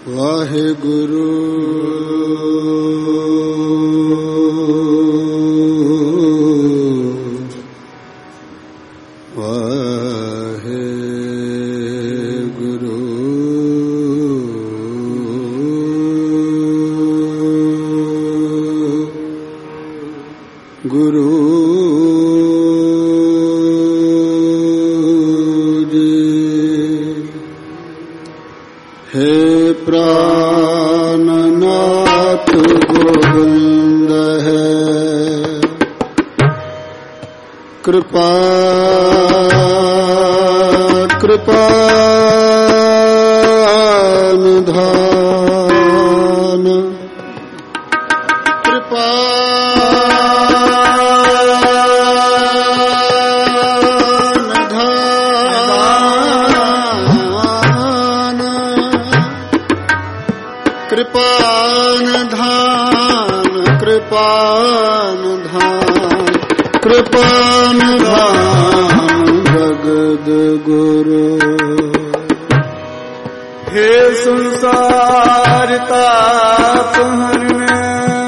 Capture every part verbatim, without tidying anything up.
वाहेगुरु वाहेगुरु गुरु हे प्राणनाथ गोविंद है कृपा कृपा निधान कृपा कृपान धान कृपान धान कृपान धान जगद गुरु हे संसार ताप हरने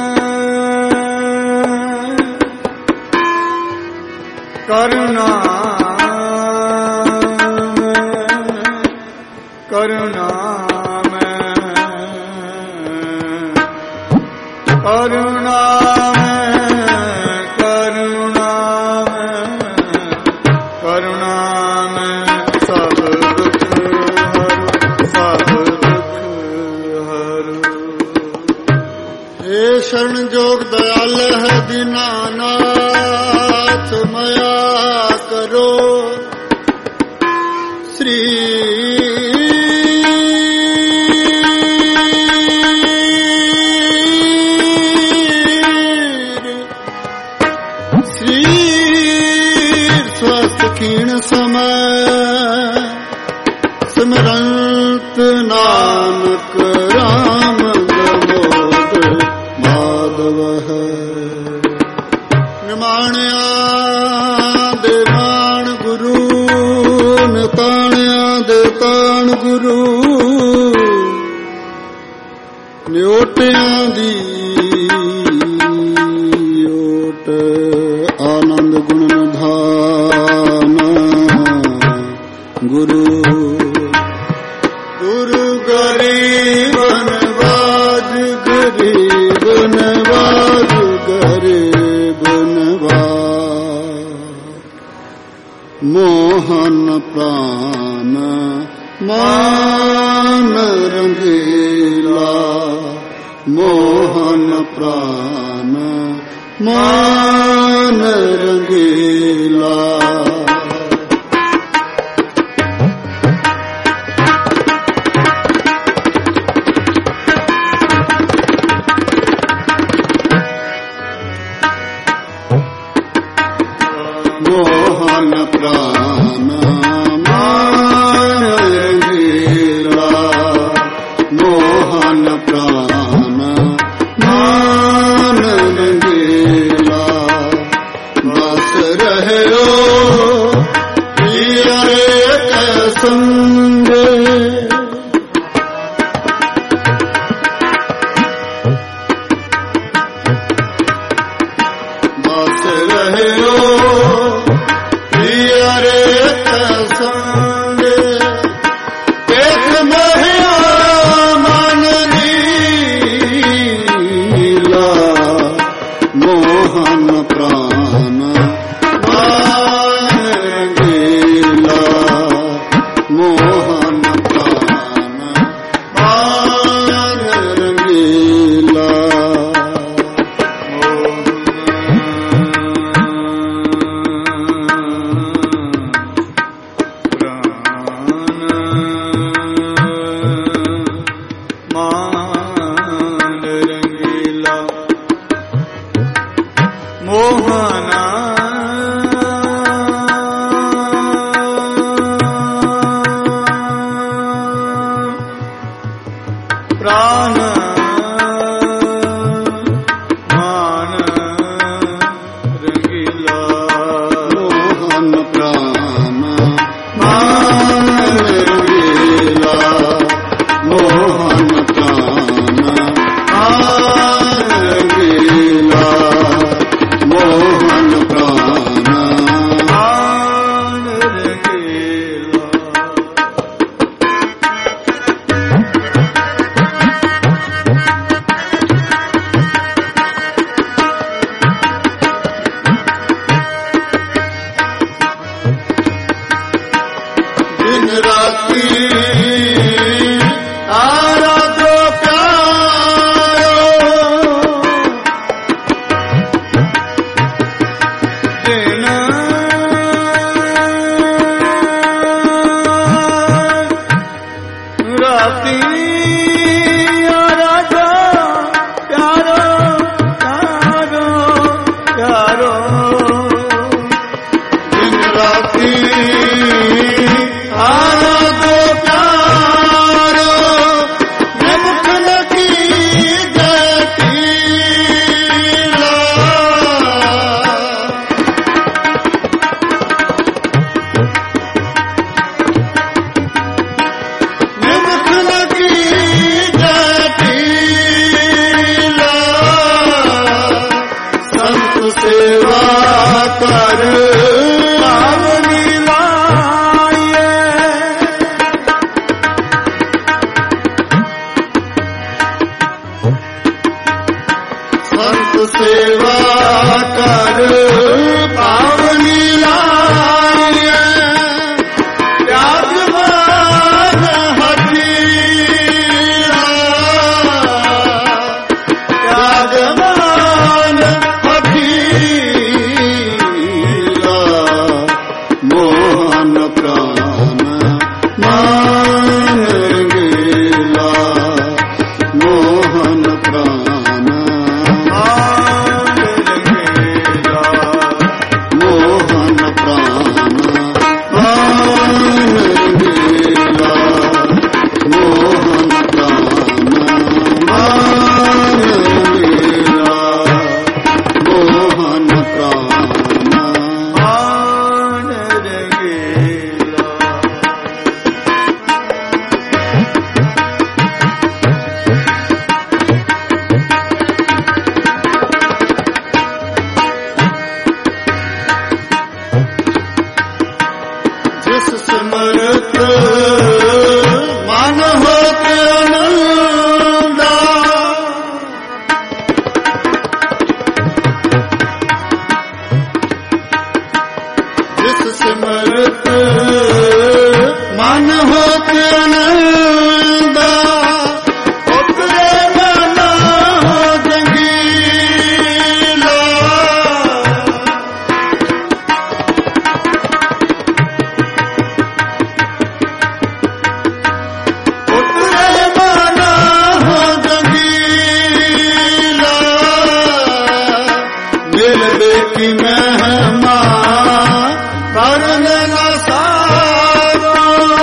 करुणा करुणा करुणा में करुणा में करुणा में सब दुख हरु सब दुख हरु हे शरण जोग दयाल है दीनानाथ मया करो श्री क्षीण समय सिमरंत नानक राम दामोदर माधव है निमाण्या देवान गुरु निताण्या देतान गुरु न्योट्या दी ओट आनंद गुण निधान गुरु गुरु गरीब नवाज गरीब नवाज गरीब नवाज मोहन प्राण मान रंगीला मोहन प्राण मान रंगीला मोहन प्राण मान रंगीला मोहन प्राण मान रंगीला बस रहे हो पिया के संग बस रहे हो पिया के संग देख महिया मन लीला मोहन प्राण मान रंगीला मोहन प्राण मान रंगीला मोहना प्राण मान रंगीला मोहन प्राण मान रंगीला मोहन राती आराधो प्यारो दिन राती आराधो प्यारो प्यारो प्यारो दिन राती आराधो प्यारो मुख लगी जटीला मुख लगी जटीला संत सेवा कर सेवा कर पावनी लाय त्यागवान हठीला त्यागवान हठीला मोहन प्राण मान गेला मोहन प्राण मोहन प्राण मान गेला मोहन प्राण मान गेला मोहन प्राण मान गेला जिस समर्थ मन होते आनंदा जिस समर्थ मन होते आनंदा उतरे मना जंगीला उतरे मना जंगीला मिल बेटी महिमा करन न सारो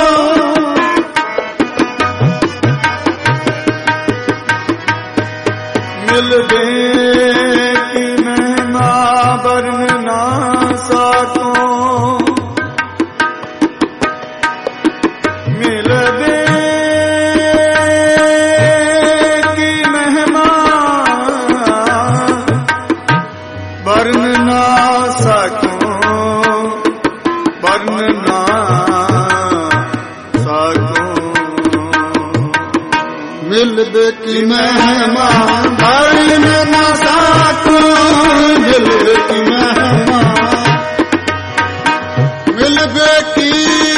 मिल बेटी महिमा वर्ण ना साको मिल बेटी महिमा वर्ण ना साको वर्ण ना साको मिल बेटी महिमा वर्ण ना साको मिल बेटी महिमा मिल बेटी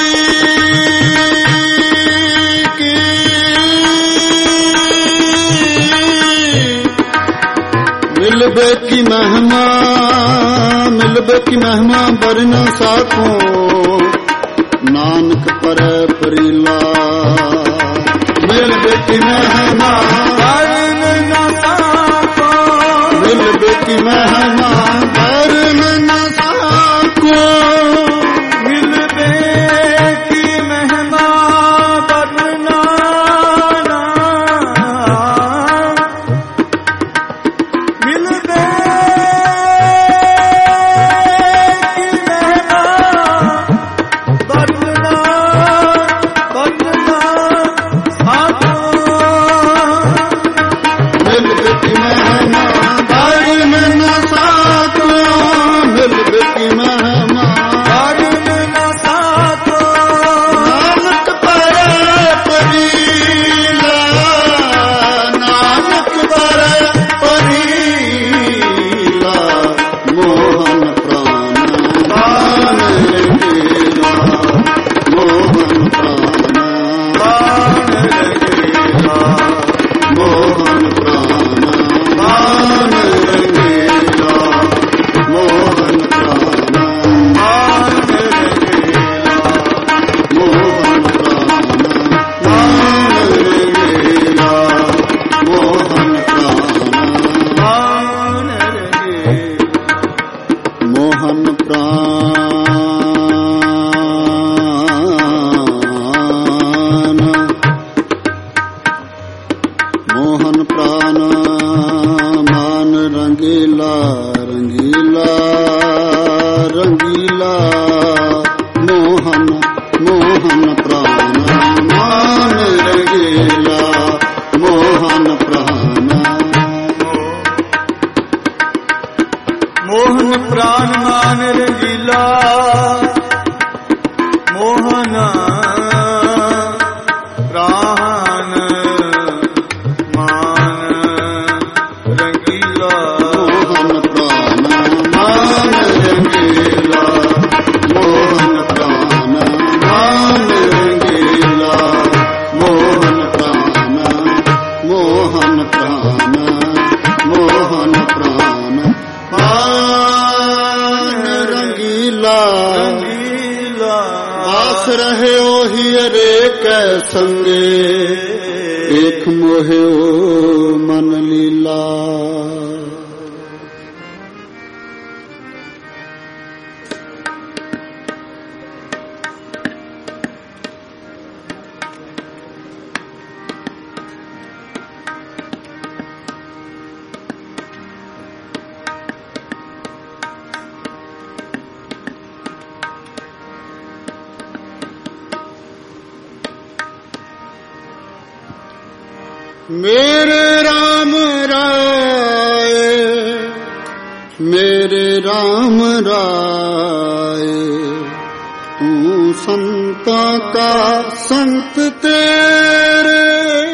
की मिल बेटी महिमा मिल बेटी महिमा वर्ण साको नानक पर परिला मिल बेटी महिमा वर्ण न साको मिल बेटी महिमा वर्ण न साको मिल बेटी महिमा वर्ण ना मिल बेटी महिमा वर्ण ना वर्ण ना साको मोहन मोहन प्राण मान रंगीला मोहन प्राण मोहन प्राण मान रंगीला मोहन प्राण मान रंगीला मोहन प्राण मान रंगीला मोहन प्राण मान रंगीला मोहन प्राण मोहन प्राण मोहन प्राण मान रंगीला आस रहे ओही रे कै संगे एक मोहे ओ मन लीला मेरे राम राय मेरे राम राय तू संता का संत तेरे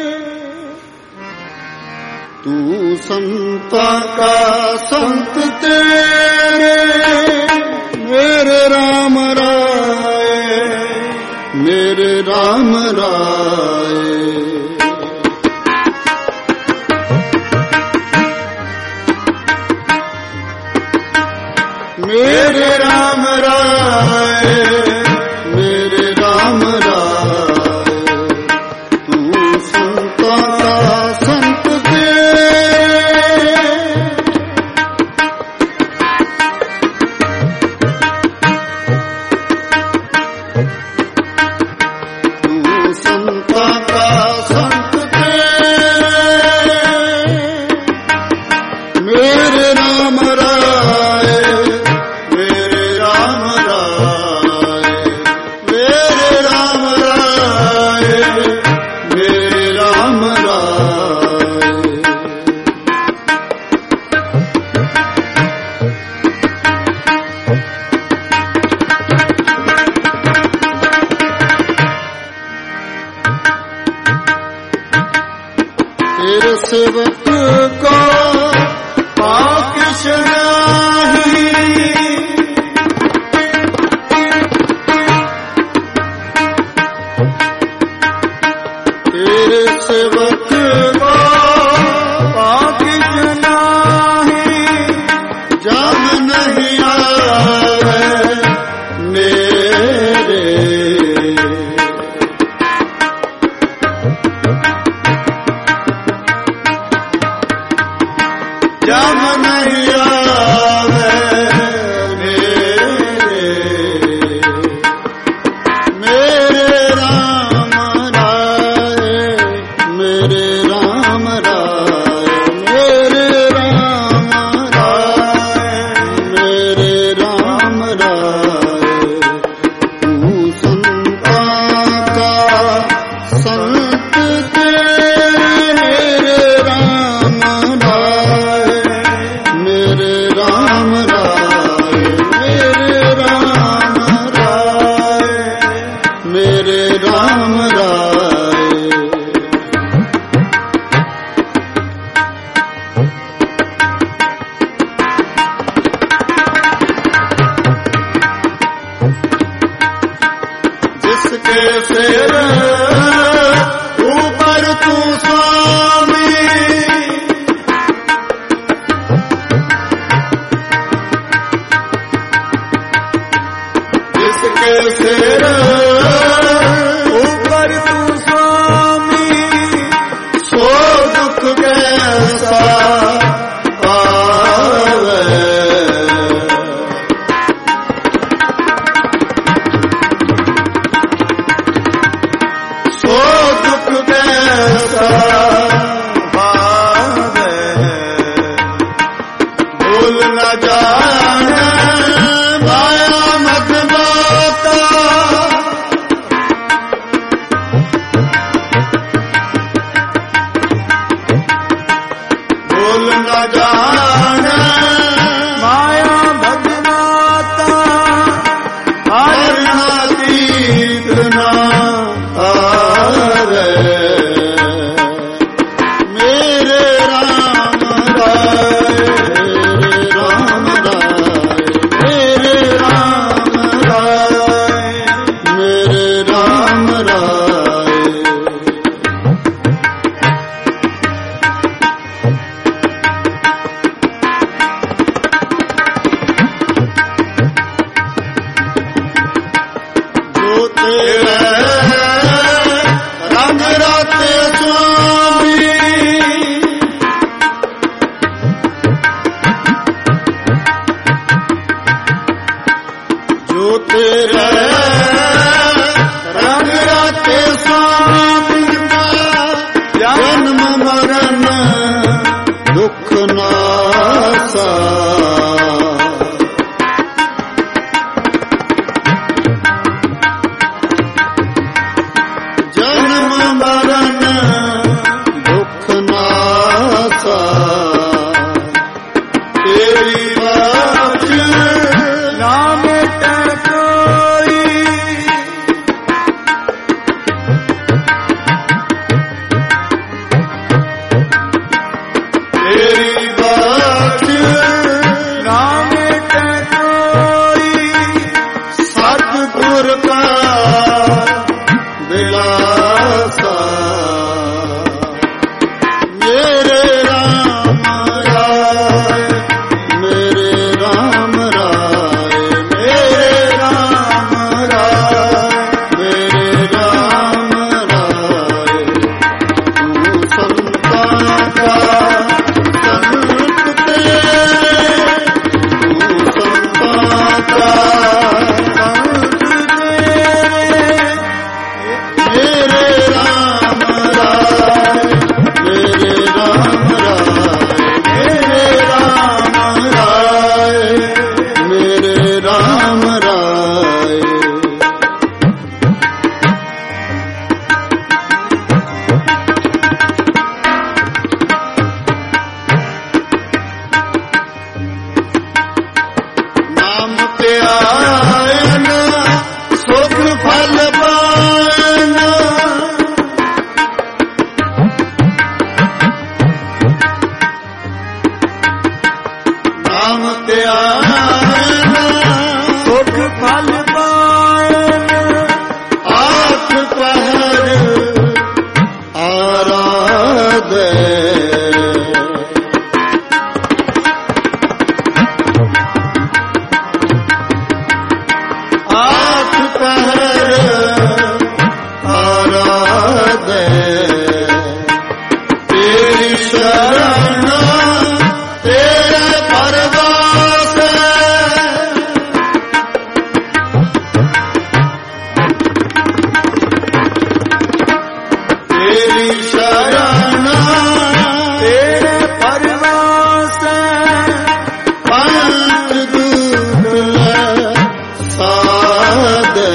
तू संता का संत तेरे मेरे राम राय मेरे राम राय मेरे राम राय मेरे राम राय तू संता का संत तेरे तू संता का संत तेरे मेरे राम राय मेरे राम राय मेरे राम राय मेरे राम राय तेरे सेवक को पाक शराही तेरे सेवक को पाक जनाही जब नहीं आवे मेरे जब नहीं आवे मेरे मेरे राम राय मेरे राम राय मेरे राम राय मेरे राम राय तू संता का संत तेरे मेरे राम राय मेरे राम राय मेरे राम राय मेरे राम राय जिसके सिर ऊपर तू स्वामी जिसके सिर ऊपर तू स्वामी सो दुख कैसा आवे सो दुख कैसा आवे भूल न जाने माया मत बाता ਨਾ ਆਵੇ ਮੇਰੇ ਰਾਮ ਰਾਏ ਰਾਮ ਰਾਏ ਮੇਰੇ ਰਾਮ ਰਾਏ ਮੇਰੇ ਰਾਮ ਰਾਏ ਜੋ ਤੇਰੇ ਰੰਗ ਰਾਤੇ ਸੁਆਮੀ ਜੋ ਤੇਰੇ ਰੰਗ ਰਾਤੇ ਸੁਆਮੀ ਜਨਮ ਮਰਨ ਦੁੱਖ ਨਾਸਾ ਜਨਮ ਮਰਨ ਦੁੱਖ ਨਾਸਾ ਤੇਰੀ ਬਖਸ਼ ਨਾ ਮਿਟੈ ਕੋਈ ਤੇਰੀ ਬਖਸ਼ ਨਾ ਮਿਟੈ ਕੋਈ ਸਤਿਗੁਰ ਕਾ ਬਿਲਾਸਾ ਮੇਰੇ ਰਾਮ ਰਾਏ ਮੇਰੇ ਰਾਮ ਰਾਏ ਮੇਰੇ ਰਾਮ ਰਾਏ ਮੇਰੇ ਰਾਮ ਰਾਏ ਤੂੰ ਸੰਤਾਂ ਦਾ ਸੰਤ ਤੇਰੇ ਤੂੰ ਸੰਤਾਂ ਦਾ ਸੰਤ ਮੇਰੇ ਰਾਮ ਰਾਏ ਮੇਰੇ ਰਾਮ ਰਾਏ ਮੇਰੇ ਰਾਮ ਰਾਏ ਮੇਰੇ ਰਾਮ ਰਾਏ ਨਾਮ ਧਿਆਨ ਸੁਖ ਫਲ ਪਾਇਨ ਨਾਮ ਧਿਆਨ ਸੁਖ ਫਲ ਪਾਇਨ ਆਠ ਪਹਿਰ ਆਰਾਧੇ ਆਠ ਪਹਿਰ ਆਰਾਧੇ ਤੇਰੀ ਸ਼ਰਨ ਤੇਰੇ ਪਰਵਾਸ ਤੇਰੀ ਸ਼ਰਨ ਤੇਰੇ ਪਰਵਾਸ ਪੰਜ ਦੂਤ ਲੈ ਸਾਧੇ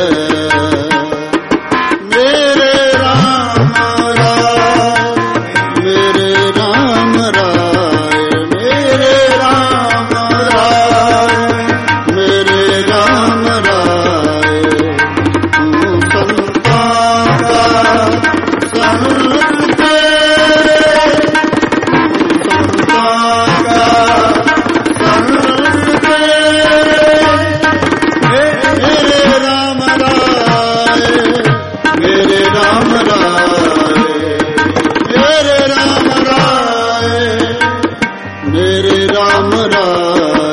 ਮੇਰੇ ਰਾਮ ਰਾਏ ਮੇਰੇ ਰਾਮ ਰਾਏ ਮੇਰੇ ਰਾਮ ਰਾਏ ਮੇਰੇ ਰਾਮ ਰਾਏ ਤੂੰ ਸੰਤਾਂ ਦਾ ਸੰਤ ਤੇਰੇ ਤੂੰ ਸੰਤਾਂ ਦਾ ਸੰਤ ਤੇਰੇ ਮੇਰੇ ਰਾਮ ਰਾਏ ਮੇਰੇ ਰਾਮ ਰਾਏ ਮੇਰੇ ਰਾਮ ਰਾਏ ਮੇਰੇ ਰਾਮ ਰਾਏ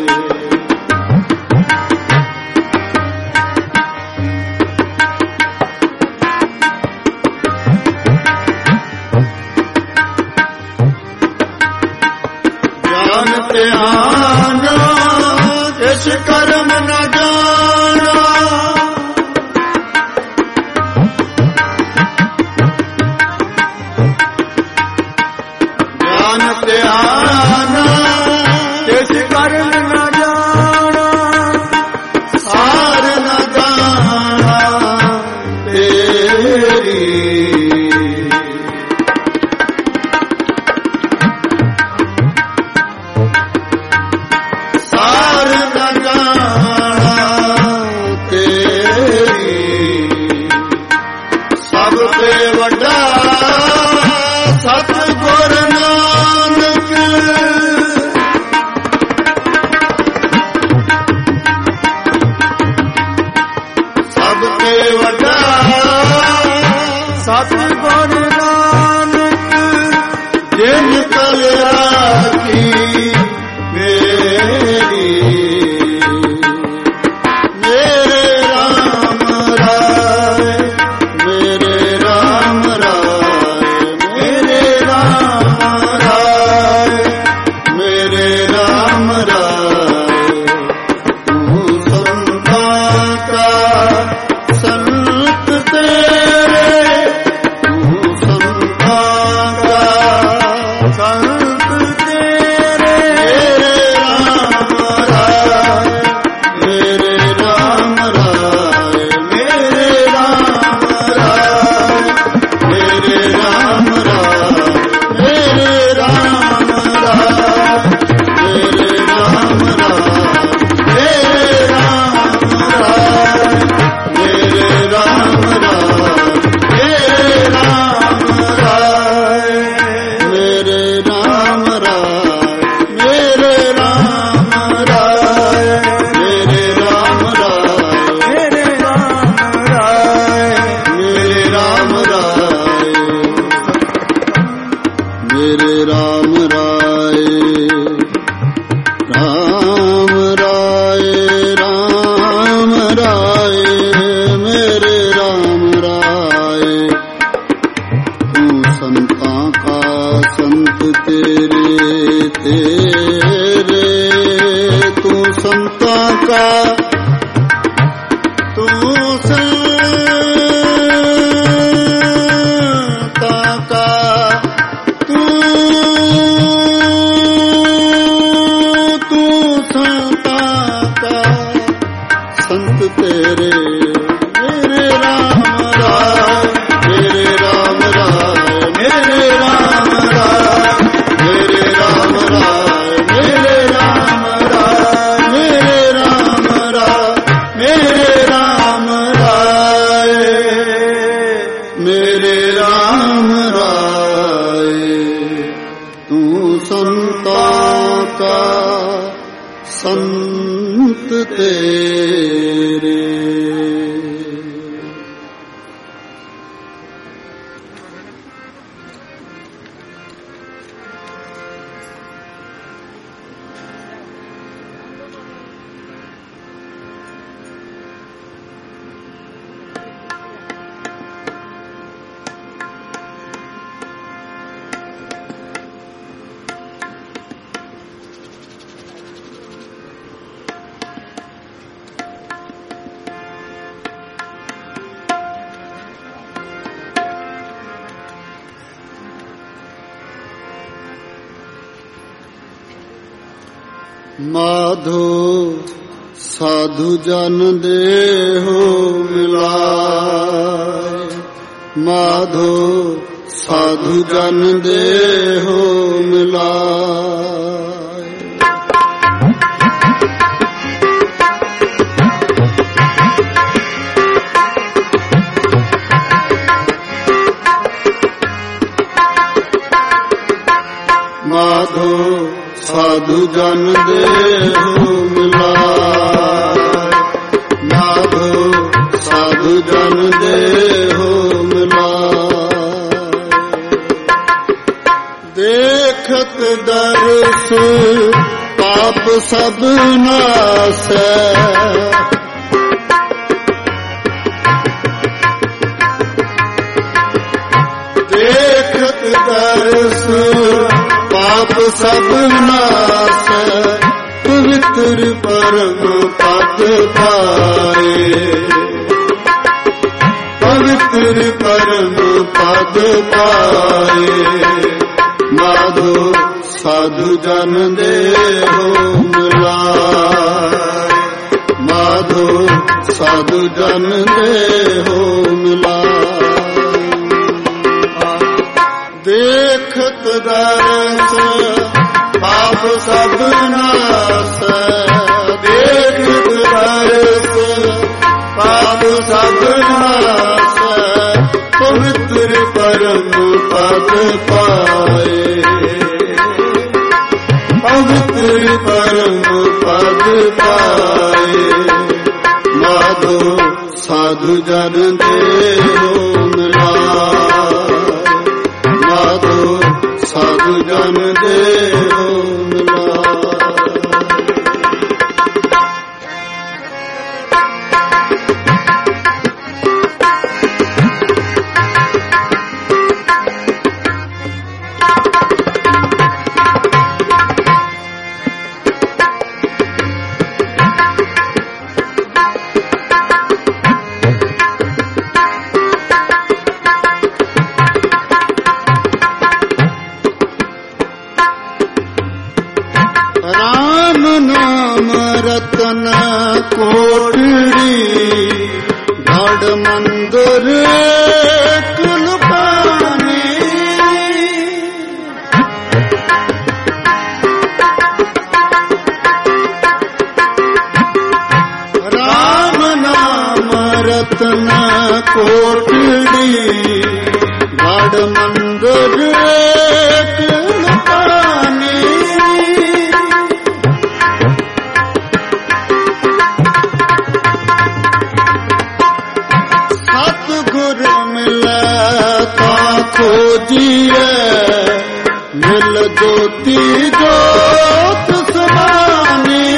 ਜਾਨ ਧਿਆਨ ਕਿਛ ਕਰਮ ਨ ਜਾਣਾ ਜਾਨ ਧਿਆਨ ਕਿਛ ਕਰਨ ਨ ਜਾਣਾ ਸਾਰ ਨ ਜਾਣਾ ਤੇਰੀ ਸਾਰ ਨ ਜਾਣਾ ਤੇਰੀ ਸਭ ਤੇ ਵੱਡਾ ਸਤਿ ਗੁਰ ਨਾਨਕ ਜਿਨ ਕਲਿਆ ਕੀ ਮੇਰੀ ਮੇਰੇ ਰਾਮ ਰਾਏ ਮੇਰੇ ਰਾਮ ਰਾਏ ਮੇਰੇ ਰਾਮ ਰਾਏ ਮੇਰੇ ਰਾਮ ਰਾਏ ਤੂੰ ਸੰਤਾਂ ਕਾ ਸੰਤ ਤੇਰੇ ਤੂੰ ਸੰਤਾਂ ਕਾ ਸੰਤ ਤੇਰੇ ਮੇਰੇ ਰਾਮ ਰਾਏ ਮੇਰੇ ਰਾਮ ਰਾਏ ਮੇਰੇ ਰਾਮ ਰਾਏ ਮੇਰੇ ਰਾਮ ਰਾਏ ਮੇਰੇ ਰਾਮ ਰਾਏ ਮੇਰੇ ਰਾਮ ਰਾਏ ਮੇਰੇ ਰਾਮ ਰਾਏ ਮੇਰੇ ਰਾਮ ਰਾਏ ਮੇਰੇ ਰਾਮ ਰਾਏ ਮੇਰੇ ਰਾਮ ਰਾਏ ਮੇਰੇ ਰਾਮ ਰਾਏ ਮੇਰੇ ਰਾਮ ਰਾਏ ਮੇਰੇ ਰਾਮ ਰਾਏ ਮੇਰੇ ਰਾਮ ਰਾਏ ਰਾਮ ਰਾਏ ਰਾਮ ਰਾਏ ਮੇਰੇ ਰਾਮ ਰਾਏ ਤੂੰ ਸੰਤਾਂ ਕਾ ਸੰਤ ਤੇਰੇ ਤੇਰੇ ਤੂੰ ਸੰਤਾਂ ਕਾ ਤੂੰ ਸੰਤਾਂ ਕਾ ਤੂੰ ਤੂੰ ਸੰਤਾਂ ਕਾ ਸੰਤ ਤੇਰੇ ਮੇਰੇ ਰਾਮ ਰਾਏ ਮੇਰੇ ਰਾਮ ਰਾਏ ਮੇਰੇ ਰਾਮ ਰਾਏ ਮੇਰੇ ਰਾਮ ਰਾਏ ਮੇਰੇ ਰਾਮ ਰਾਏ ਮੇਰੇ ਰਾਮ ਰਾਏ ਮੇਰੇ ਰਾਮ ਰਾਏ ਮੇਰੇ ਰਾਮ ਰਾਏ ਤੂੰ ਸੰਤਾਂ ਕਾ ਸੰਤ ਤੇਰੇ ਮਾਧੋ ਸਾਧੂ ਜਨ ਦੇਹੋ ਮਿਲਾਏ ਮਾਧੋ ਸਾਧੂ ਜਨ ਦੇਹੋ ਮਿਲਾਏ ਮਾਧੋ ਸਾਧੂ ਜਨ ਦੇਹੋ ਮਿਲਾਏ ਮਾਧੋ ਸਾਧੂ ਜਨ ਦੇਹੋ ਮਿਲਾਏ ਦੇਖਤ ਦਰਸ ਪਾਪ ਸਭ ਨਾਸੈ ਦੇਖਤ ਦਰਸ ਪਾਪ ਸਭ ਨਾਸੈ ਪਵਿੱਤਰ ਪਰਮ ਪਦ ਪਾਏ ਪਵਿੱਤਰ ਪਰਮ ਪਦ ਪਾਏ ਮਾਧੋ ਸਾਧੂ ਜਨ ਦੇਹੋ ਮਿਲਾਏ ਮਾਧੋ ਸਾਧੂ ਜਨ ਦੇਹੋ ਮਿਲਾਏ ਦੇਖਤ ਦਰਸ ਪਾਪ ਸਭ ਨਾਸੈ ਦੇਖਤ ਦਰਸ ਪਾਪ ਸਭ ਨਾਸੈ ਪਵਿੱਤਰ ਪਰਮ ਪਦ ਪਾਏ ਪਵਿੱਤਰ ਪਰਮ ਪਦ ਪਾਏ ਮਾਧੋ ਸਾਧੂ ਜਨ ਦੇਹੁ ਮਿਲਾਇ, ਮਾਧੋ ਸਾਧੂ ਜਨ ਦੇਹੁ ਮਿਲਾਇ। ਰਤਨ ਕੋਟੜੀ ਘੜ ਮੰਦਰ ਕੁਲਪਾਨੀ, ਰਾਮ ਨਾਮ ਰਤਨ ਕੋਟੜੀ ਘੜ ਮੰਦਰ ਖੋਜੀਏ ਮਿਲ ਜੋਤੀ ਜੋਤ ਸਮਾਨੀ,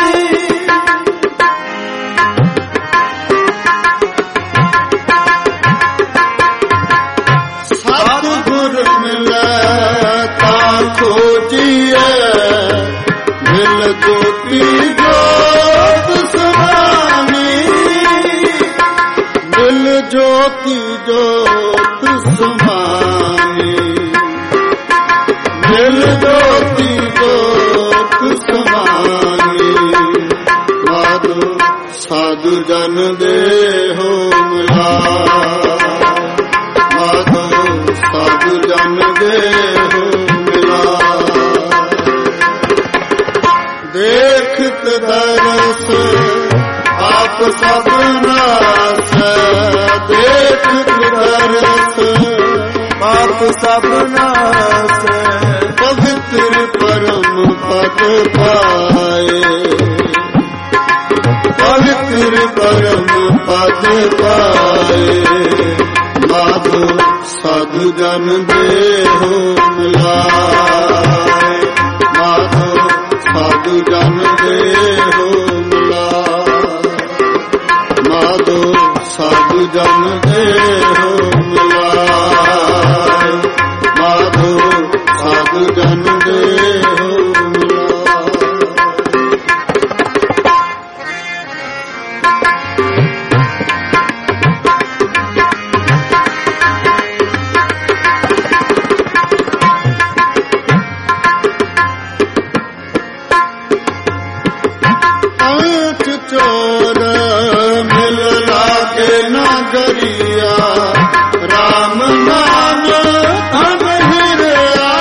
ਸਤਿਗੁਰ ਮਿਲੈ ਤਾਂ ਖੋਜੀਏ ਮਿਲ ਜੋਤੀ ਜੋਤ ਸਮਾਨੀ, ਮਿਲ ਜੋਤੀ ਜੋਤ ਸਮਾਨੀ, ਮਿਲ ਜੋਤੀ ਜੋਤ ਸਮਾਨੀ, ਮਾਧੋ ਸਾਧੂ ਜਨ ਦੇਹੁ ਮਿਲਾਇ, ਮਾਧੋ ਸਾਧੂ ਜਨ ਦੇਹੁ ਮਿਲਾਇ। ਦੇਖਤ ਦਰਸ ਆਪ ਸਭ ਨਾਸੈ, ਦੇਖਤ ਦਰਸ ਆਪ ਸਭ ਨਾਸੈ, ਪਵਿੱਤਰ ਪਰਮ ਪਦ ਪਾਏ, ਪਵਿੱਤਰ ਪਰਮ ਪਦ ਪਾਏ, ਮਾਧੋ ਸਾਧੂ ਜਨ ਦੇਹੁ ਮਿਲਾਇ, ਮਾਧੋ ਸਾਧੂ ਜਨ ਦੇਹੁ ਮਿਲਾਇ, ਮਾਧੋ ਸਾਧੂ ਜਨ ਦੇਹੁ ਮਿਲਾਇ, ਮਾਧੋ ਸਾਧੂ ਜਨ ਦੇਹੁ ਮਿਲਾਇ। ਪੰਚ ਚੋਰ ਮਿਲ ਲਾਗੇ ਨਗਰੀਆ, ਰਾਮ ਨਾਮ ਧਨ ਹਿਰਿਆ,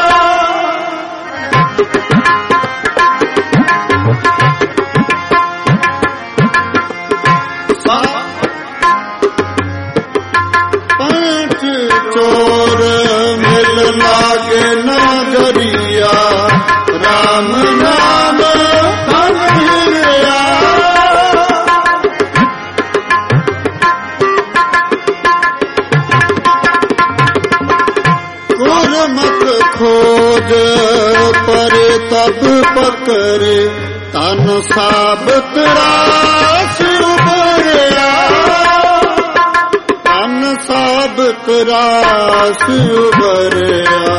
ਪੰਚ ਚੋਰ ਮਿਲ ਲਾਗੇ ਨਗਰੀਆ, ਰਾਮ ਨਾਮ ਧਨ ਹਿਰਿਆ, ਗੁਰਮਤਿ ਖੋਜ ਪਰੇ ਤਬ ਪਕਰੇ, ਤਨ ਸਾਬਤ ਰਾਸ ਉਬਰਿਆ, ਤਨ ਸਾਬਤ ਰਾਸ ਉਬਰਿਆ,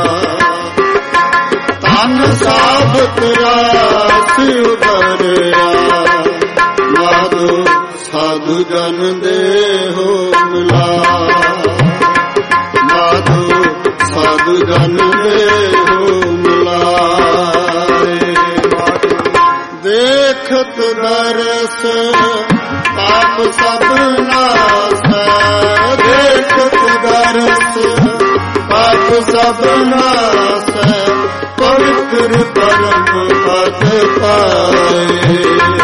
ਤਨ ਸਾਬਤ ਰਾਸ ਉਬਰਿਆ, ਮਾਧੋ ਸਾਧੂ ਜਨ ਦੇਹੁ ਮਿਲਾਇ, ਮਾਧੋ ਸਾਧੂ ਜਨ ਦੇਹੁ ਮਿਲਾਇ। ਦੇਖਤ ਦਰਸ ਆਪ ਸਭ ਨਾਸੈ, ਦੇਖਤ ਦਰਸ ਆਪ ਸਭ ਨਾਸੈ, ਪਵਿੱਤਰ ਪਰਮ ਪਦ ਪਾਏ,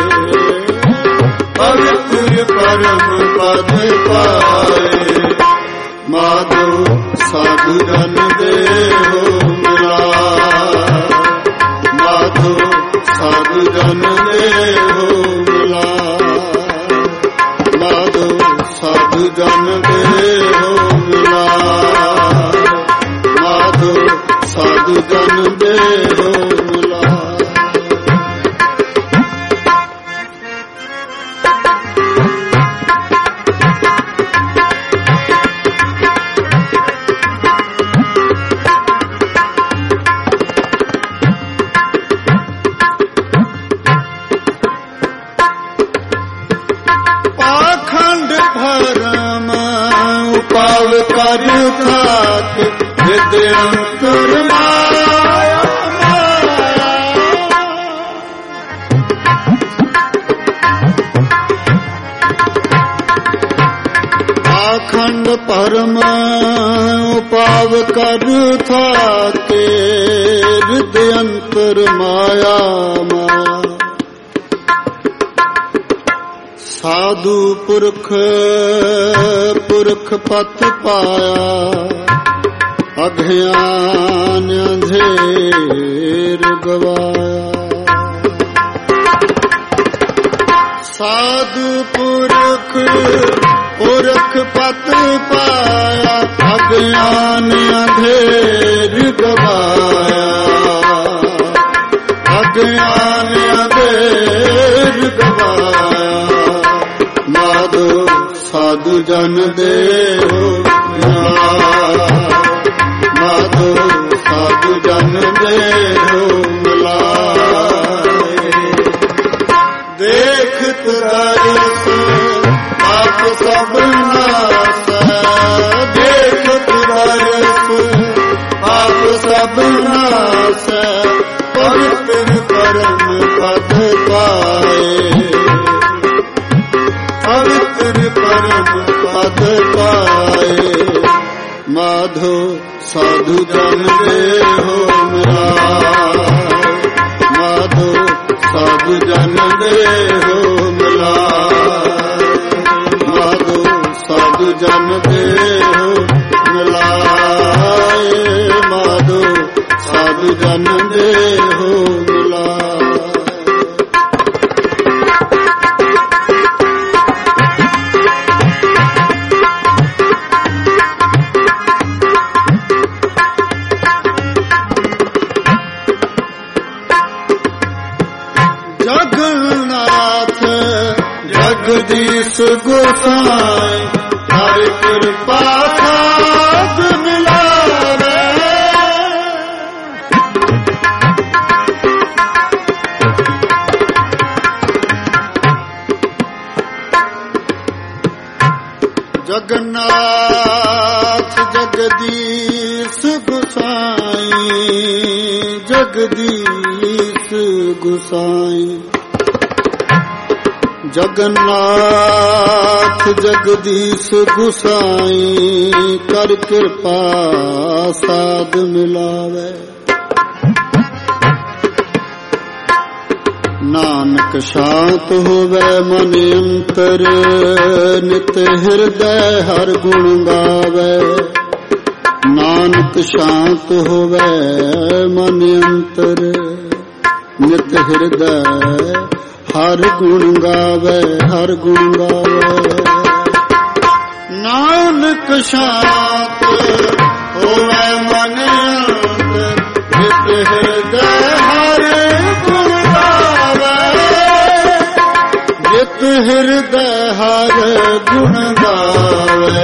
ਪਵਿੱਤਰ ਪਰਮ ਪਦ ਪਾਏ, ਮਾਧੋ ਸਾਧੂ ਜਨ ਦੇਹੁ ਮਿਲਾਇ, ਮਾਧੋ ਸਾਧੂ ਜਨ ਦੇਹੁ ਮਿਲਾਇ, ਮਾਧੋ ਸਾਧੂ ਜਨ ਦੇਹੋ ਮਿਲਾਏ, ਮਾਧੋ ਸਾਧੂ ਜਨ ਦੇਹੋ ਮਿਲਾਏ। ਕਰ ਖਾਤ ਵਿਦ ਅੰਤਰ ਮਾਇਆ, ਆਖੰਡ ਪਰਮ ਉਪਾਵ ਕਰ ਖਾਤੇ ਵਿਦ ਅੰਤਰ ਮਾਇਆ ਮਾਇਆ। ਸਾਧੂ ਪੁਰਖ ਪੁਰਖ ਪਤ ਪਾਇਆ, ਅਗਿਆਨ ਅੰਧੇਰ ਗਵਾਇਆ। ਸਾਧੂ ਪੁਰਖ ਪੁਰਖ ਪਤ ਪਾਇਆ, ਅਗਿਆਨ ਅੰਧੇਰ ਗਵਾਇਆ। ਅਗਿਆਨ ਅੰਧੇਰ ਗਵਾਇਆ, ਮਾਧੋ ਸਾਧੂ ਜਨ ਦੇਹੋ ਮਿਲਾਏ, ਮਾਧੋ ਸਾਧੂ ਜਨ ਦੇਹੋ ਮਿਲਾਏ। ਦੇਖਤ ਦਰਸ ਆਪ ਸਭ ਨਾਸੈ, ਦੇਖਤ ਦਰਸ ਆਪ ਸਭ ਨਾਸੈ। ਪਵਿੱਤਰ ਪਰਮ ਪਦ ਪਾਏ, ਪਵਿੱਤਰ ਪਰਮ ਪਦ ਪਾਏ। ਮਾਧੋ ਸਾਧੂ ਜਨ ਦੇਹੋ ਮਿਲਾਏ, ਮਾਧੋ ਸਾਧੂ ਜਨ ਦੇਹੋ ਮਿਲਾਏ, ਮਾਧੋ ਸਾਧੂ ਜਨ ਦੇਹੋ ਮਿਲਾਏ, ਮਾਧੋ ਸਾਧੂ ਜਨ ਦੇਹੋ ਮਿਲਾਏ। ਜਗन्नाथ जगदीश गोसाई, हर कृपा साध मिलावे। जगन्नाथ जगदीश गोसाई, जगदीश गोसाई। जगन्नाथ जगदीश गोसाई, कर कृपा साध मिलावे। नानक शांत होवे मन अंतर, नित हृदय हर गुण गावे। नानक शांत होवे मन अंतर, नित हृदय हर गुण गावे, हर गुण गावे। नानक शांत होवे मन अंतर, नित हृदय हर गुण गावे। नित हृदय हर गुण गावे,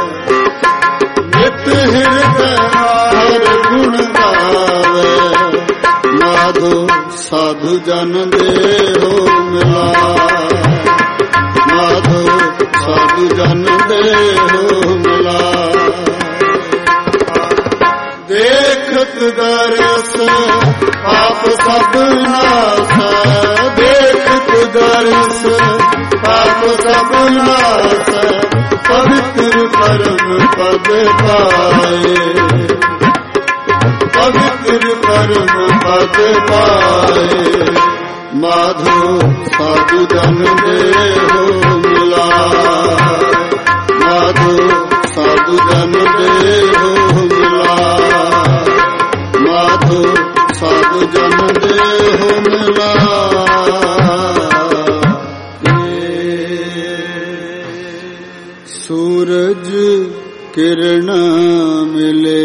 नित हृदय हर गुण गावे। माधो साधु जन देहो मिलाए, माधो साधु जन देहो मिलाए। देखत दरस आप सब नासै, देखत दरस आप सब नासै। पवित्र परम पद पाए, पवित्र परम पद पाए। माधो साधु जन देहो मिलाए, माधो साधु जन देहो मिलाए, माधो साधु जन देहो मिलाए। सूरज किरण मिले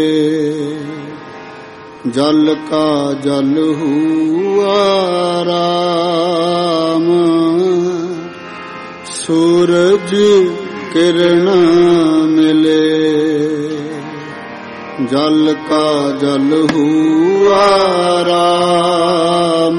जल का जल हुआ राम। सूरज किरण मिले जल का जल हुआ राम।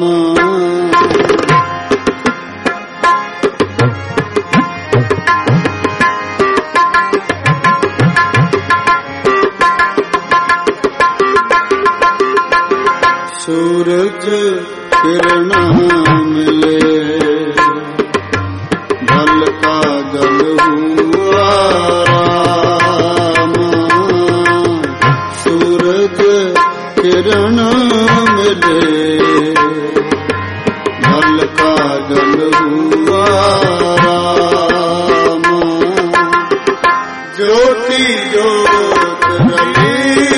सूरज किरण मिले जल का जल हुआ राम। सूरज किरण मिले जल का जल हुआ राम। ज्योति ज्योत रही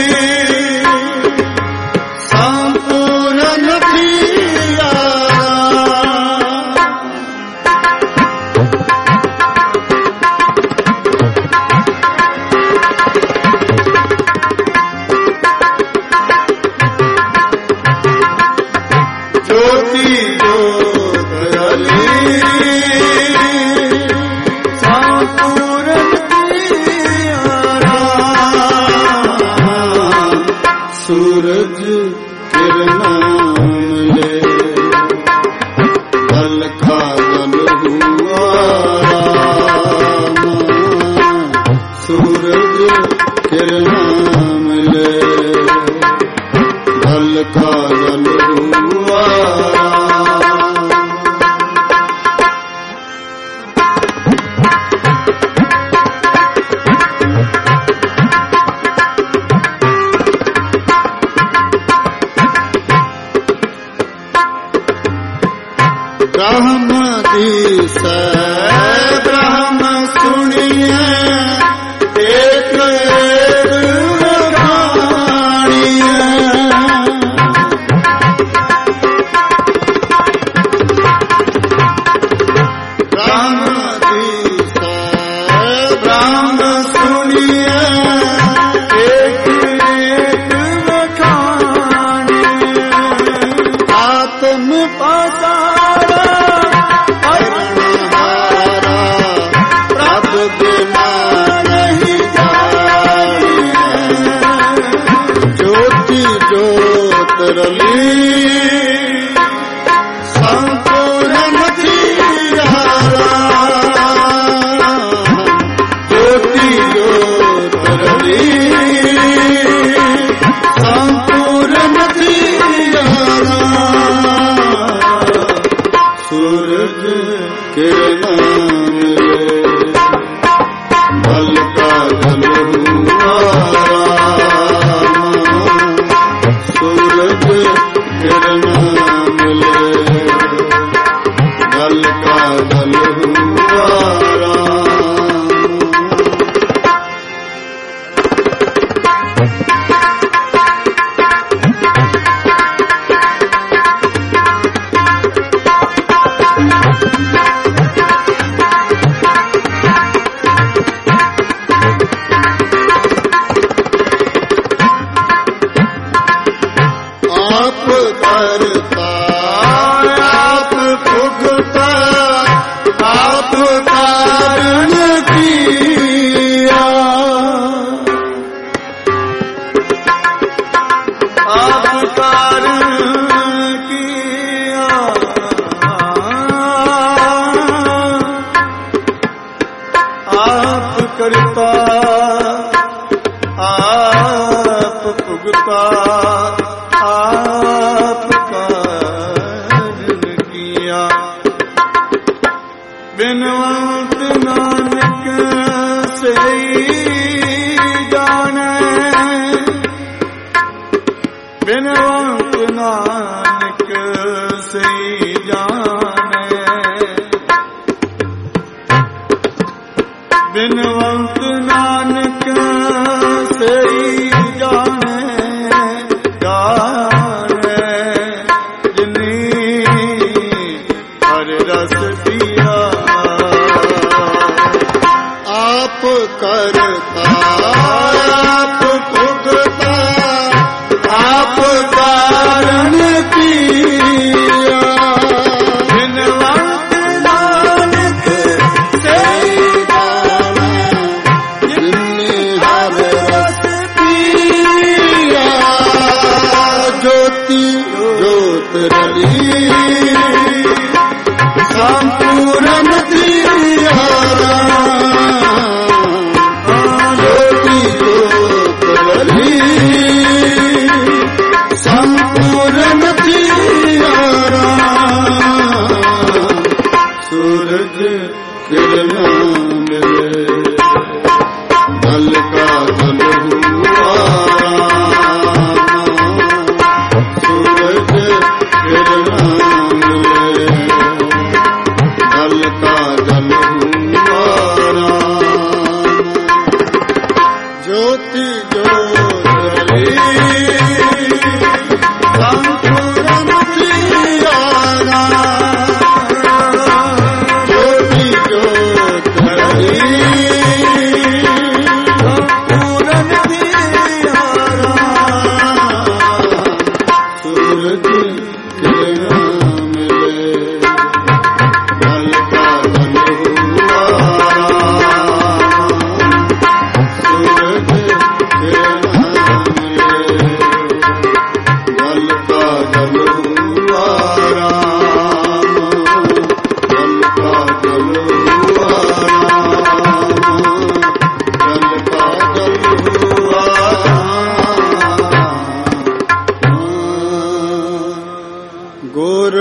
सूरज किरण मिले जल का जल हुआ राम। सूरज किरण मिले जल का जल हुआ ब्रह्म दिस ब्रह्म सुनिए एक एक राणिए। ब्रह्म दिस ब्रह्म सुनिए एक एक राणिए। आत्म पासा संपूर्ण ज्योति ज्योत रली संपूर्ण सूरज किरण मिले जल का जल हुआ राम। सूरज किरण मिले जल का जल हुआ राम। आप करता आप भुगता आप कारण किया। आप कारण किया आप करता आप भुगता आप कारण किया। बिनवंत नानक से जाने बिनवंत नानक से जाने। बिनवंत नानक से जाने रस दिया। आप करता आप भुगता आप कारण किया बिनवंत नानक सेई जाना जिनने हर रस पिया ज्योति ज्योत रली संपूर्ण दिया ज्योति ज्योत रली संपूर्ण दिया सूरज किरणों मिले जल का जल हुआ सूरज किरणों मिले जल का जल हुआ ज्योति ज्योत रली संपूर्ण दिया ज्योति ज्योत रली संपूर्ण दिया सूरज किरणों मिले जल का जल हुआ सूरज किरणों मिले जल का जल हुआ राम जल का जल हुआ राम जल का जल हुआ गुर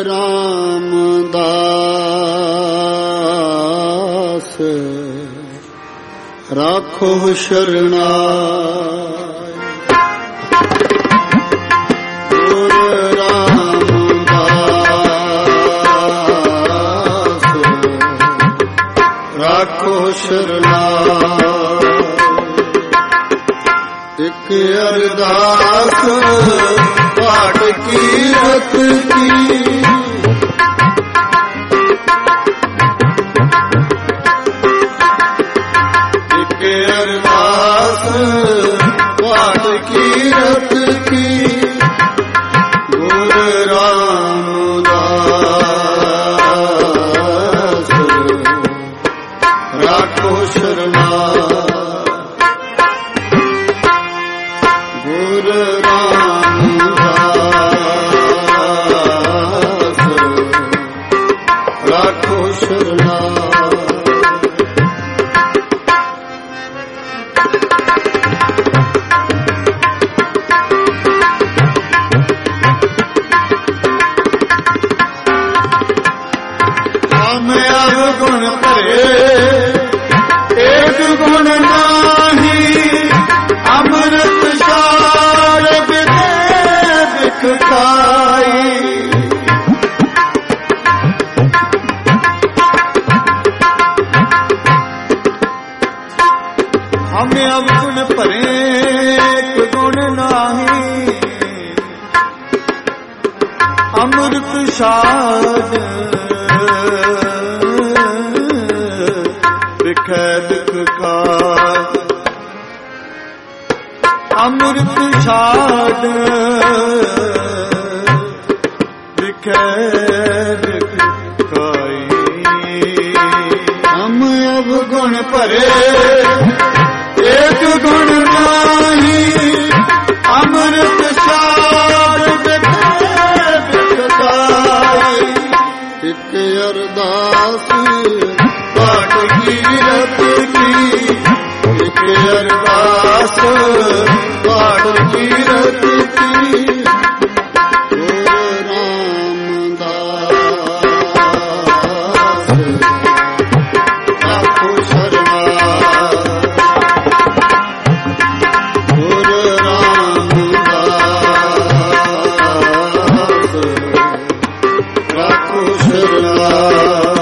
रामदास राखो शरणाई गुर रामदास राखो शरणाई एक अरदास पाठ की रत की एक अरदास पाठ की रत की गुर रामदास राखो शरणाई गुर रामदास राखो शरणाई हम अवगुण भरे एक गुण नाही अमृत सार बिने बिख खाई हमें अवगुण भरे एक गुण नाही अमृत सार बिख बिख खाई अमृत छाड़ बिख बिख खाई हम अब गुण भरे एक गुण नाही अमृत छाड़ बिख बिख खाई एक अरदास पाठ की रत की एक अरदास पाठ की रत की गुर रामदास राखो शरणाई गुर रामदास राखो शरणाई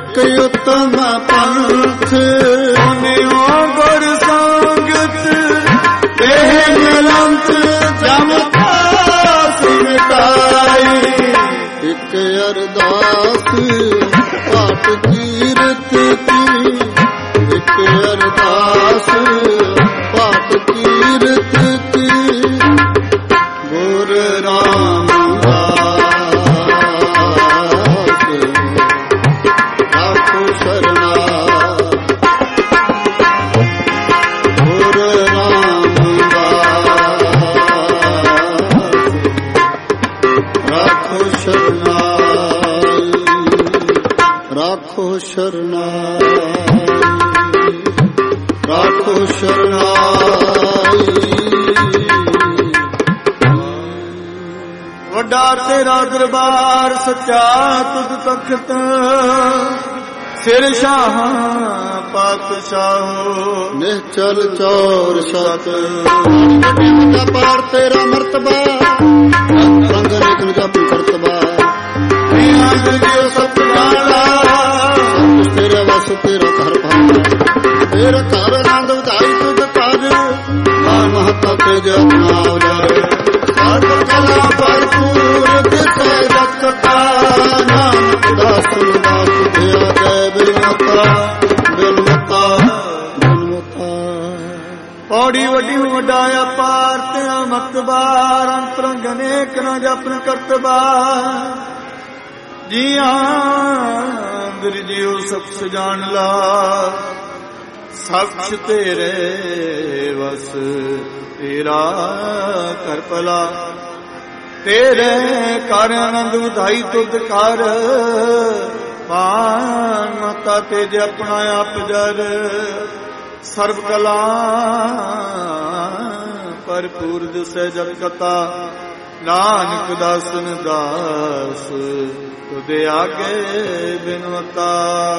ਇੱਕ ਉਤਮ ਪੰਥ ਸੁਨਿਓ ਗੁਰ ਸੰਗਤ ਇਹ ਮਿਲੰਤ ਜਮ ਪਾਸ ਮਿਟਾਈ। ਇੱਕ ਅਰਦਾਸ ਪਾਠ ਕੀਰਤ ਕੀ ਇੱਕ ਅਰਦਾਸ ਪਾਠ ਕੀਰਤ ਕੀ ਗੁਰ ਰਾਮਦਾਸ ਆਖੋ ਸ਼ਰਨਾ ਗੁਰ ਰਾਮਦਾਸ ਰਾਖੋ ਸ਼ਰਨਾ ਰਾਖੋ ਸ਼ਰਨਾ ਰਾਖੋ ਸ਼ਰਨਾਈ। ਵੱਡਾ ਤੇਰਾ ਦਰਬਾਰ ਸੱਚਾ ਤੁਧ ਤਖਤ ਸਿਰ ਸ਼ਾਹ ਪਾਤਸ਼ਾਹ ਨਿਹਚਲ ਚੌਰ ਸਤ ਵੱਡਾ ਪਾਰ ਤੇਰਾ ਮਰਤਬਾ ਰੰਗ ਰੇਖਨ ਦਾ ਕਰਤਬਾ ਮੀਆਂ ਗੁਰਜੀਓ ਸਤਿਨਾਲਾ ਤੇਰਾ ਵਸ ਤੇਰਾ ਘਰ ਭਾਂਡਾ ਤੇਰਾ ਘਰ ਆਨੰਦ ਵਧਾਈ ਤੁਧ ਕਰ ਮਾਨ ਮਹਤਾ ਤੇ ਜਪਨਾ ਉਜਰ ਸਰਬ ਕਲਾ ਭਰਪੂਰ ਤਿਸੈ ਦਕਤਾ ਨਾਨਕ ਦਾਸ ਦਾਸ ਧਿਆ ਜੈ ਬਿਨਤਾ ਬਿਨਤਾ ਬਿਨਤਾ। ਪੌੜੀ ਵੱਡੀ ਵੱਡਾ ਅਪਾਰ ਤੇ ਮਤਬਾਰ ਅੰਤਰੰਗ ਅਨੇਕ ਨਾ ਜਪਨ ਕਰਤਬਾ ਜੀਆਂ ਗੁਰਜੀਓ ਸਭ ਸੁਜਾਨ ਲਾ ਸਭ ਕੁਛ ਤੇਰੇ ਵਸ ਤੇਰਾ ਕਰ ਭਲਾ ਤੇਰੇ ਕਰ ਆਨੰਦ ਵਧਾਈ ਤੁਧ ਕਰ ਮਾਨ ਮਤਾ ਤੇ ਜੇ ਆਪਣਾ ਆਪ ਜਰ ਸਰਬ ਕਲਾ ਭਰਪੂਰ ਦਿਸੈ ਜਗ ਕਤਾ ਨਾਨਕ ਦਾਸਨ ਦਾਸ ਤੁਦੇ ਆਗੇ ਬਿਨਵਤਾ।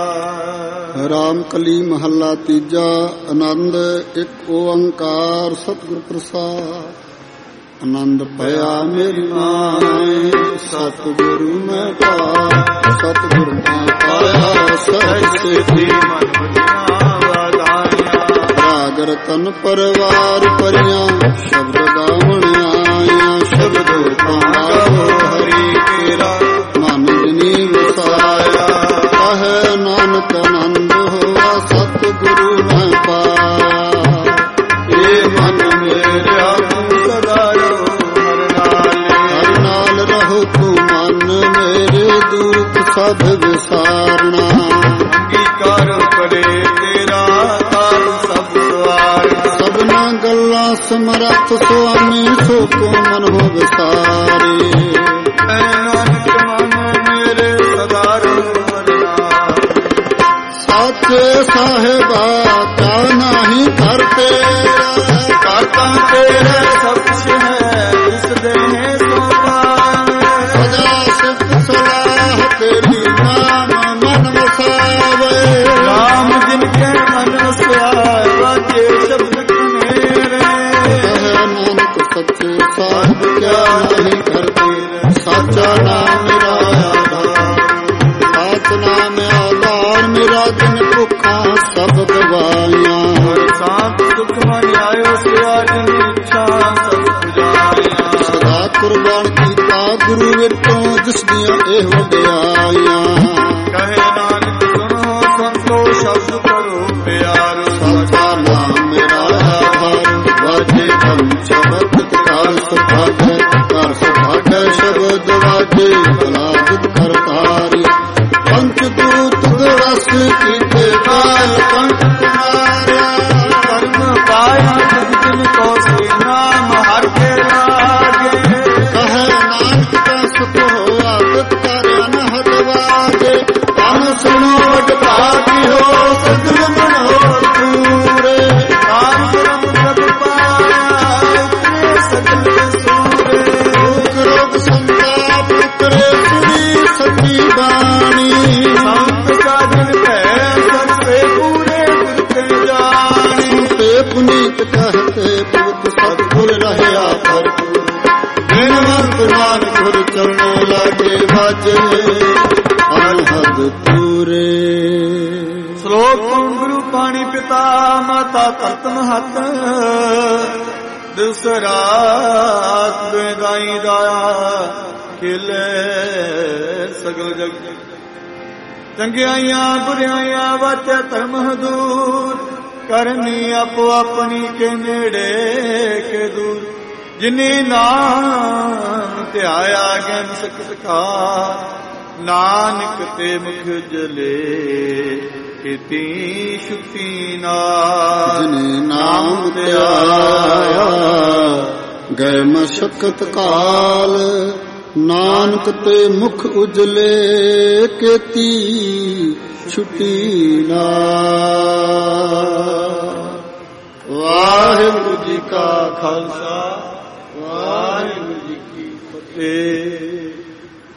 ਰਾਮ ਕਲੀ ਮਹੱਲਾ ਤੀਜਾ। ਆਨੰਦ ਇੱਕ ਓੰਕਾਰ ਸਤਿਗੁਰ ਪ੍ਰਸਾਦ। ਆਨੰਦ ਪਿਆ ਮੇਰੀ ਮਾਏ ਸਤਿਗੁਰੂ ਮੈਂ ਪਾਇਆ ਸਤਿਗੁਰੂ ਮੈਂ ਪਾਇਆ ਸਹਿਜ ਸਿਧੀ ਮਨ ਵਜਨਾ ਵਾਦਾਇਆ ਰਾਗ ਰਤਨ ਪਰਵਾਰ ਪਰਿਆ ਸ਼ਬਦ ਗਾਵਣ ਆਇਆ ਸ਼ਬਦ ਪਾਵੋ ਹਰੀ ਤੇਰਾ ਮਨ ਜਿਨੀ ਵਸਾਇਆ ਕਹੈ ਨਾਨਕ ਆਨੰਦ ਹੋਆ ਸਤਿਗੁਰੂ ਮੈਂ ਪਾਇਆ ਇਹ ਮਨ ਮੇਰਾ ਸਦਾ ਰਹੋ ਹਰ ਨਾਲ ਹਰ ਨਾਲ ਰਹੋ ਤੂੰ ਮਨ ਮੇਰੇ ਦੁਖ ਸਭ ਵਿਸਾਰਨਾ ਅੰਗੀਕਾਰ ਕਰੇ ਤੇਰਾ ਤਾਲ ਸਭ ਸਵਾਰ ਸਭਨਾ ਗੱਲਾਂ ਸਮਰੱਥ ਸੁਆਮੀ ਸੋ ਕੋ ਮਨ ਹੋ ਵਿਸਾਰੇ ਨਾਨਕ ਮਨ ਮੇਰੇ ਸਦਾ ਰਹੋ ਹਰ ਨਾਲ ਸਾਚੇ ਸਾਹਿਬਾ ਕਾ ਨਾਹੀ ਕਰ ਤੇਰਾ ਕਰਤਾ ਤੇਰੇ ਸਭ ਕੁਛ ਹੈ ਇਸ ਦੇ ਸੋ ਪਾਵੇ ਸਦਾ ਸਿਫਤ ਸਲਾਹ ਤੇਰੀ ਨਾਮ ਮਨ ਵਸਾਵੇ ਰਾਮ ਜਿਨ ਕੇ ਮਨ ਵਸਿਆ ਵਾਜੇ ਸ਼ਬਦ ਮੇਰੇ ਕਹੈ ਨਾਨਕ ਸੱਚੇ ਸਾਹਿਬ ਕਿਆ ਨਹੀਂ ਕਰਤੇ ਸਾਚਾ ਨਾਮ ਮੇਰਾ ਆਧਾਰ ਸਾਚ ਨਾਮ ਆਧਾਰ ਮੇਰਾ ਦਿਨ ਭੁੱਖਾਂ ਸਭ ਗਵਾਈਆਂ ਸਾਥ ਸੁਖ ਮਨ ਆਇਓ ਸਿਆਜਨ ਇੱਛਾ ਸਭ ਪੁਜਾਰੀਆਂ ਸਦਾ ਕੁਰਬਾਨ ਕੀਤਾ ਗੁਰੂ ਵਿਟੋਂ ਜਿਸ ਦੀਆਂ ਇਹ ਵਡਿਆਈਆਂ ਕਹੇ ਨਾਨਕ ਸੁਣੋ ਸੰਤੋ ਸ਼ਬਦ ਕਰੋ ਪਿਆਰ ਸਾਚਾ ਨਾਮ ਮੇਰਾ ਆਧਾਰ ਵਾਜੇ ਧੰ ਸ਼ਬਦ ਕਾਲ ਸੁਭਾਗੈ ਕਰ ਸੁਭਾਗੈ ਸ਼ਬਦ ਵਾਜੇ ਭਲਾ ਜਿਤ ਕਰਤਾਰੀ ਪੰਚ ਦੂਤ ਗਵਸ ਕੀਤੇ ਕਾਲ ਪੰਚ ਕੁਮਾਰਿਆ ਕਰਮ ਪਾਇਆ ਜਨ ਕੋ ਸੇ ਨਾਮ ਹਰ ਕੇ ਲਾਗੇ ਕਹੈ ਨਾਨਕ ਕਾ ਸੁਖ ਹੋਆ ਤਿਤ ਕਰ ਅਨਹਦ ਵਾਜੇ ਤਨ ਸੁਣੋ ਵਡ ਭਾਗੀ ਹੋ ਸਗਲ ਮਨ ਹੋ ਪੂਰੇ ਨਾਮ ਕਰਮ ਪ੍ਰਭ ਪਾਇਆ ਇਤਨੇ ਸਗਲ ਸੂਰੇ ਰੋਗ ਰੋਗ ਸੰਤਾਪ ਉਤਰੇ ਸੁਣੀ ਸੱਚੀ ਬਾਣੀ ਸੰਤ ਸਾਜਨ ਭੈ ਸਰਸੇ ਪੂਰੇ ਗੁਰ ਜਾਣੀ ਤੇ ਪੁਨੀਤ ਕਹਤੇ ਪੁੱਤ ਸਤਿਗੁਰ ਰਹਿਆ ਭਰਪੂਰ ਬਿਨਵੰਤ ਨਾਨਕ ਗੁਰ ਚਰਣੋਂ ਲਾਗੇ ਵਾਜੇ ਅਨਹਦ ਤੂਰੇ ਪੂਰੇ। ਸ਼ਲੋਕ ਓਮ ਗੁਰੂ ਪਾਣੀ ਪਿਤਾ ਮਾਤਾ ਧਰਤ ਮਹਤ ਦਿਵਸ ਰਾਤ ਬੇਦਾਈ ਦਾਇਆ ਖੇਲੇ ਸਗਲ ਜਗ। ਚੰਗਿਆਈਆਂ ਬੁਰਿਆਈਆਂ ਵਾਚੈ ਧਰਮ ਹਦੂਰ ਕਰਨੀ ਆਪੋ ਆਪਣੀ ਕੇ ਨੇੜੇ ਕੇ ਦੂਰ। ਜਿਨੀ ਨਾਮ ਧਿਆਇਆ ਗਿਆਨ ਸਕਤ ਕਾ ਨਾਨਕ ਤੇ ਮੁਖ ਜਲੇ ਕੀਤੀ ਸ਼ੁਕਤੀ ਨਾਲ। ਜਿਨੇ ਨਾਮ ਧਿਆਇਆ ਗਏ ਮਸ਼ਕਤ ਕਾਲ ਨਾਨਕ ਤੇ ਮੁਖ ਉਜਲੇ ਕੀਤੀ ਛੁੱਟੀ ਨਾਲ। ਵਾਹਿਗੁਰੂ ਜੀ ਕਾ ਖਾਲਸਾ ਵਾਹਿਗੁਰੂ ਜੀ ਕੀ ਫਤਿਹ।